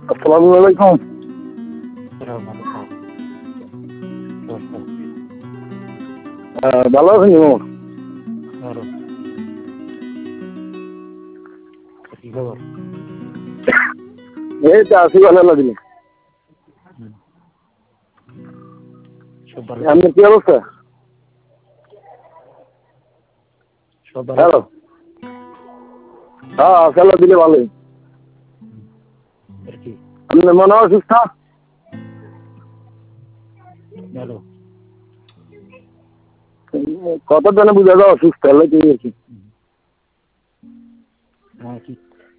আসসালামু আলাইকুম। ভালো আছেন মামা? এই তো আছি ভালো লাগলো। আপনার কি অবস্থা? হ্যালো, হ্যাঁ আসাল্লাহ দিলে ভালোই। আপনার মনে হয় অসুস্থ? কত জনে বুঝা যায় অসুস্থ হলে কি হয়েছে?